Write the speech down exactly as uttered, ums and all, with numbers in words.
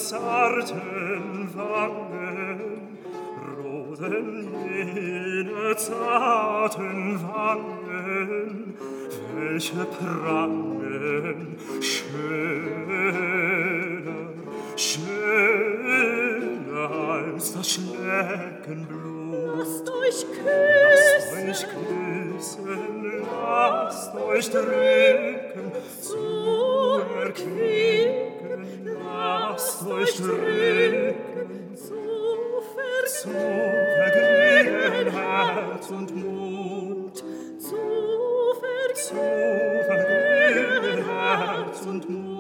zarten Wangen, Rosen jene zarten Wangen, welche prangen schöner, schöner als das Schneckenblut. Lasst euch Lasst küssen, euch küssen, lasst euch drücken, zu erquicken, lasst euch drücken, zu zu vergnügen, vergnügen Herz und Mut, zu zu vergnügen, vergnügen Herz und Mut.